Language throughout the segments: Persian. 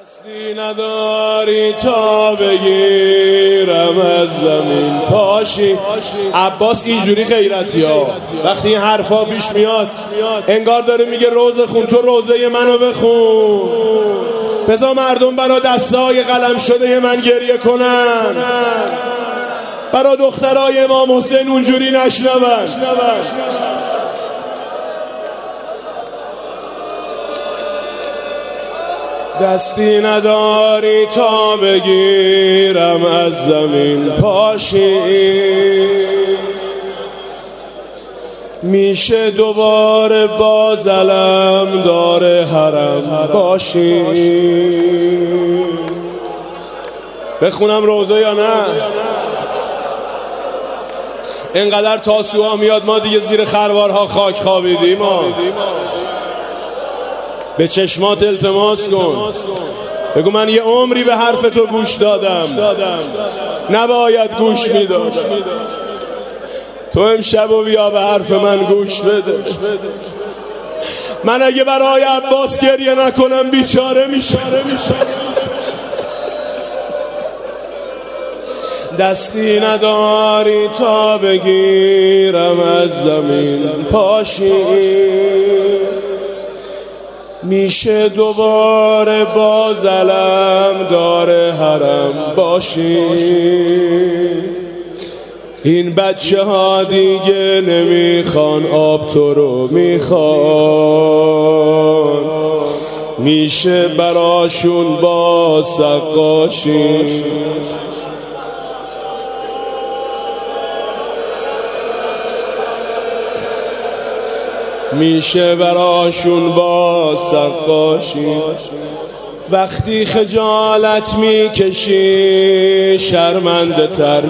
دستی نداری تا بگیرم از زمین پاشی. عباس اینجوری غیرتی ها وقتی این حرفا پیش میاد انگار داره میگه روزه خون، تو روزه منو بخون، بذار مردم برا دستای قلم شده من گریه کنن، برا دخترای امام حسین اونجوری نشنون. دستی نداری تا بگیرم از زمین پاشی، میشه دوباره باز علم داره حرم باشی. بخونم روزه یا نه؟ اینقدر تاسوها میاد ما دیگه زیر خروارها خاک خوابیدیم. به چشمات التماس کن، بگو من یه عمری به حرف تو گوش دادم، نباید گوش میدادم، تو امشب و بیا به حرف من گوش بده. من اگه برای عباس گریه نکنم بیچاره میشم. دستی نداری تا بگیرم از زمین پاشی، میشه دوباره باز علم داره حرم باشی. این بچه ها دیگه نمیخوان آب، تو رو میخوان، میشه براشون با سقاشی. میشه براشون با سقاشی. وقتی خجالت میکشی شرمنده تر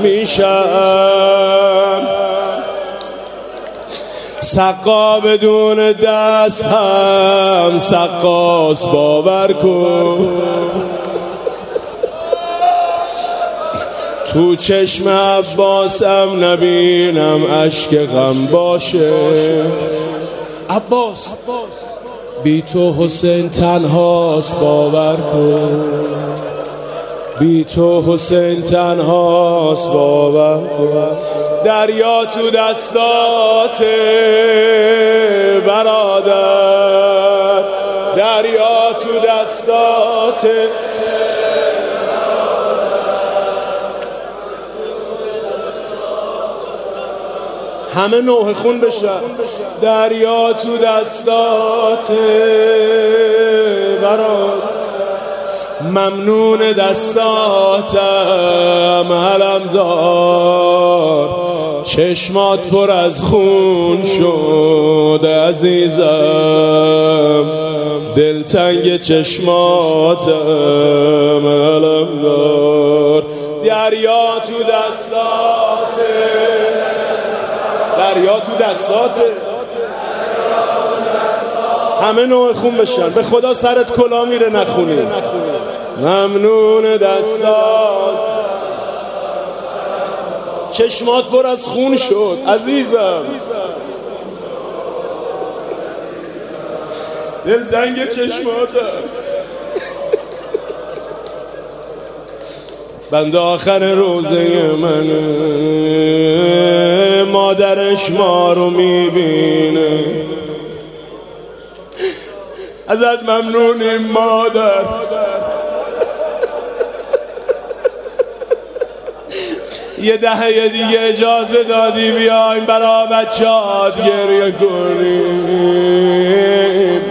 میشم، سقا بدون دست هم سقاس باور کن. تو چشم عباسم نبینم اشک غم باشه. عباس بی تو حسین تنهاست باور کن، بی تو حسین تنهاست باور کن. دریا تو دستات برادر، دریا تو دستات. همه نوح خون بشن. دریا تو دستات برات، ممنون دستاتم علمدار. چشمات پر از خون شد عزیزم، دلتنگ چشماتم علمدار. دریا تو دستات، دریا تو دستاته. همه نوع خون بشن. به خدا سرت کلا میره نخونی. ممنون دستات. چشمات پر از خون شد عزیزم، دلتنگ چشماتم. بند آخر روزه منه، مادرش ما رو میبینه. ازت ممنونیم مادر، یه دهه دیگه اجازه دادی بیایم برا بچه‌هات گریه کنیم.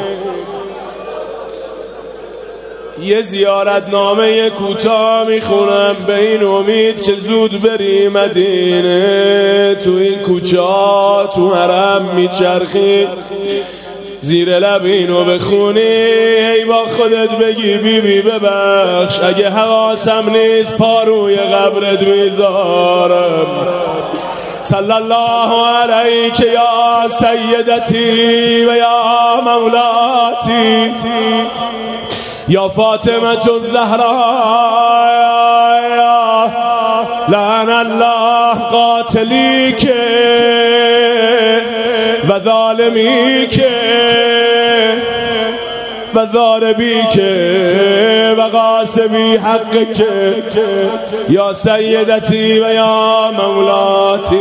یه زیارت نامه کوتاه میخونم به این امید که زود بری مدینه. تو این کوچه ها تو حرم میچرخی، زیر لب اینو بخونی، ای با خودت بگی بی ببخش اگه حواسم نیست پاروی قبرت میذارم. صلی الله علیک یا سیدتی و یا مولاتی یا فاطمة الزهراء، لعن الله قاتلیک و ظالمیک و ضاربیک و قاسمی حقک یا سیدتی و یا مولاتی.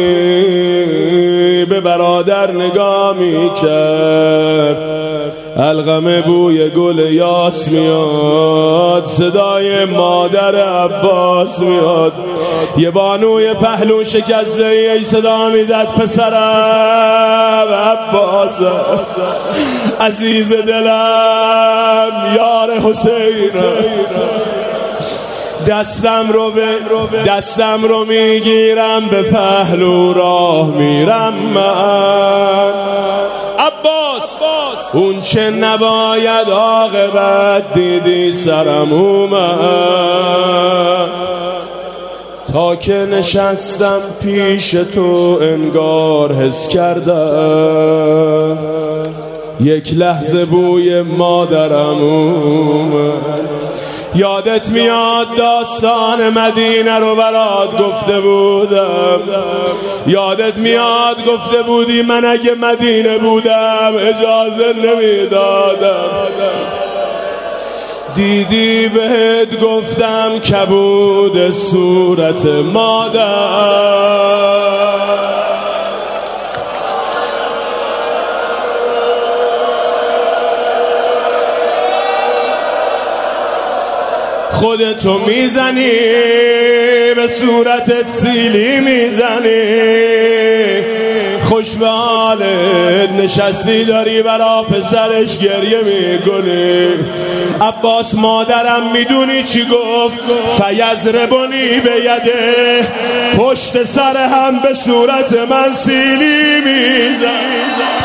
به برادر نگاه میکرد، الغم بوی گل یاس میاد، صدای مادر عباس میاد، یه بانوی پهلو شکسته ای صدا میزد پسرم عباس عزیز دلم یار حسین، دستم رو میگیرم به پهلو راه میرم من. عباس اون چه نباید عاقبت دیدی سرم اومد، تا که نشستم پیش تو انگار حس کردم، یک لحظه بوی مادرم اومد. یادت میاد داستان مدینه رو برات گفته بودم، یادت میاد گفته بودی من اگه مدینه بودم اجازه نمیدادم، دیدی بهت گفتم کبود صورت مادر. خودتو میزنی به صورتت سیلی میزنی، خوش به حالت نشستی داری برا پسرش گریه میکنی. عباس مادرم میدونی چی گفت؟ فیضربونی به یده، پشت سر هم به صورت من سیلی میزنی.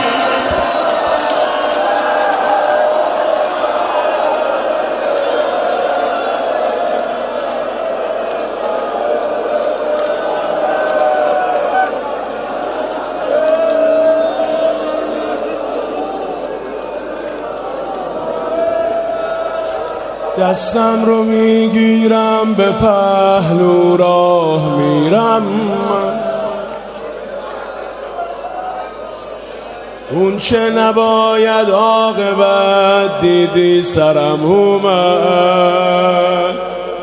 دستم رو میگیرم به پهلو راه میرم من، اون چه نباید عاقبت دیدی سرم اومد،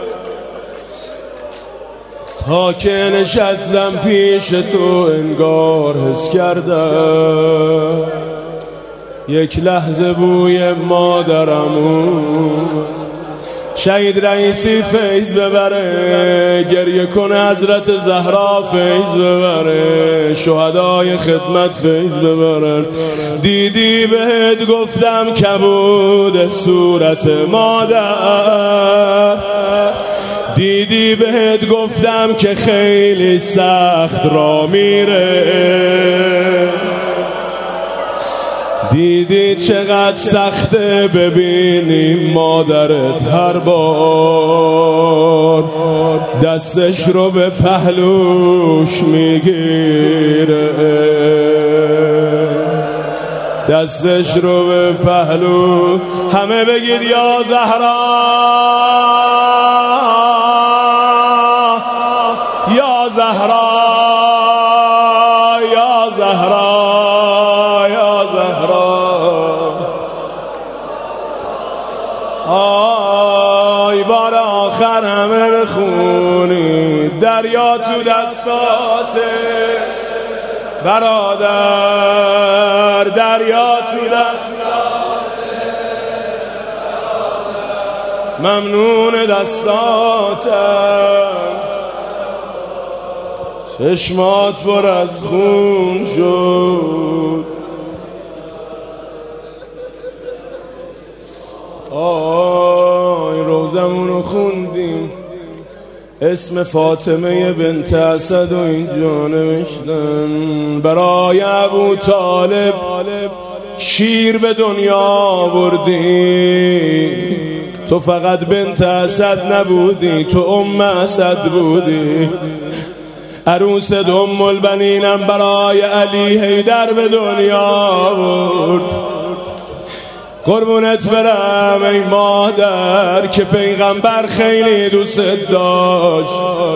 تا که نشستم پیش تو انگار حس کردم، یک لحظه بوی مادرم اومد. شهید رئیسی فیض ببره، گریه کنه حضرت زهرا فیض ببره، شهدای خدمت فیض ببرن. دیدی بهت گفتم کبود صورت مادر، دیدی بهت گفتم که خیلی سخت را میره، دیدی چقدر سخته ببینی مادرت هر بار دستش رو به پهلوش میگیره، دستش رو به پهلو. همه بگید یا زهرا یا زهرا یا زهرا یا زهرا. آی بار آخر همه بخونی دریا تو دستاته برادر، دریا تو دستاته، ممنون دستاتم، چشمات پر از خون شد. آی روزمونو خوندیم، اسم فاطمه بنت اسد و اینجا نوشتن برای ابو طالب شیر به دنیا آوردی، تو فقط بنت اسد نبودی، تو ام اسد بودی. عروس ام البنینم برای علی حیدر به دنیا آورد. قربونت برم ای مادر که پیغمبر خیلی دوست داشت.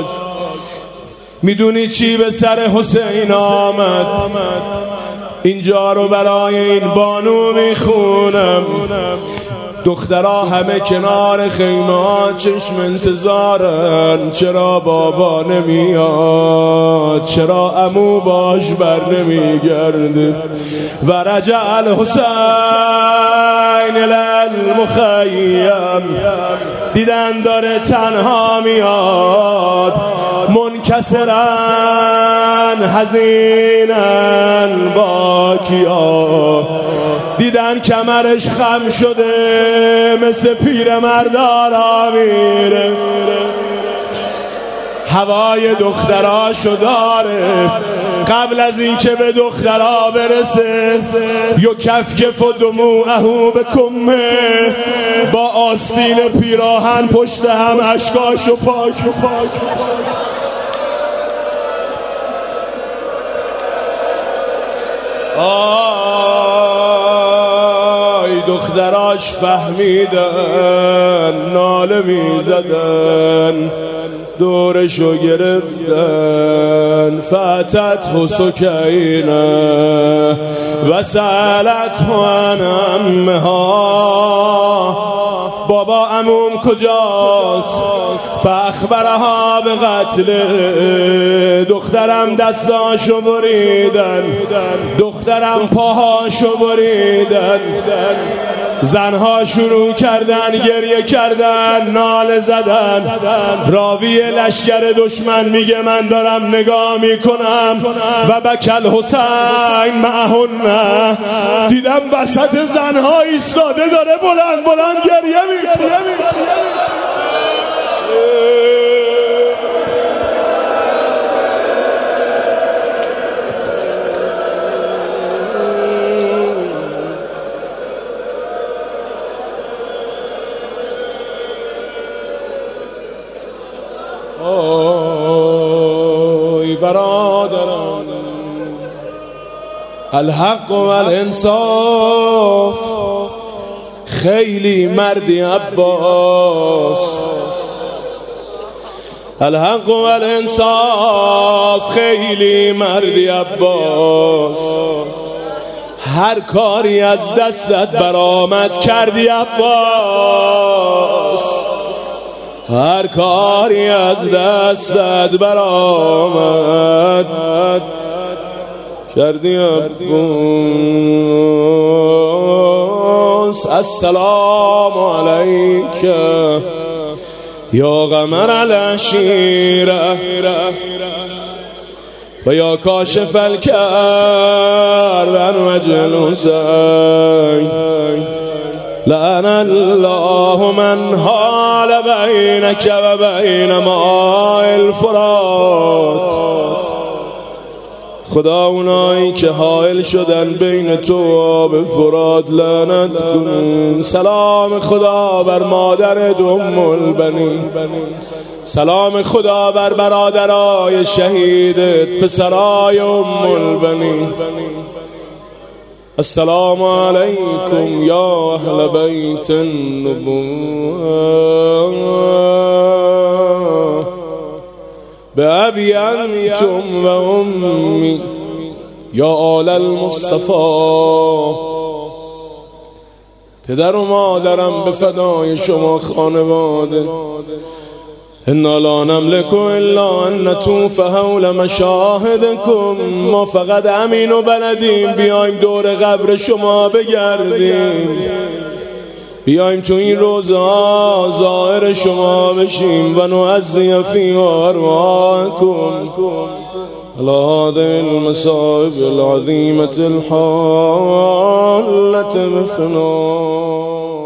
میدونی چی به سر حسین آمد؟ اینجا رو برای این بانو میخونم. دخترها همه کنار خیمه چشم انتظارن، چرا بابا نمیاد، چرا عمو باش بر نمیگرده. و رجع الحسین المخیم، دیدن داره تنها میاد، منکسرن حزینن باکیا. دیدن کمرش خم شده مثل پیر مردارا میره، هوای دختراشو داره. قبل از این که به دخترها برسه، یکفکف دموعه به کمه، با آستین پیراهن پشت هم اشکاشو پاک. دختراش فهمیدن، ناله میزدن، دورشو گرفتن. فاتته سکینه و سألته عن عمها، بابا عموم کجاست؟ فاخبرها به قتل. دخترم دستاشو بریدن، دخترم پاهاشو بریدن. زنها شروع کردن گریه کردن، ناله زدن. راوی لشکر دشمن میگه من دارم نگاه میکنم و بکل حسین معهن، دیدم وسط زنها ایستاده داره بلند بلند گریه میکنه. اوی برادران، الحق و الانصاف، خیلی مردی عباس. الحق و الانصاف، خیلی مردی عباس. هر کاری از دستت برآمد کردی عباس، هر کاری از دستت برآمد کردی عباس. السلام علیک یا قمر العشیره و یا کاشف الکرب عن وجه الحسین. لعن الله من حال بینک و بین ماء الفرات. خدا اونایی که حائل شدن بین تو و آب فرات لعنت کن. سلام خدا بر مادر ام البنین، سلام خدا بر برادرای شهیدت پسرای ام البنین. السلام علیکم یا اهل بیت النبوة بأبی انتم و امی یا آل المصطفى. پدر و مادرم به فدای شما خانواده. انا لا نملك الا ان نطوف حول مشاهدكم. ما فقط امین و بلدیم بیایم دور قبر شما بگردیم، بیایم تو این روزها ظاهر شما بشیم و نعزی فی ارواحکم على هذه المصائب العظیمة الحالة بفنا.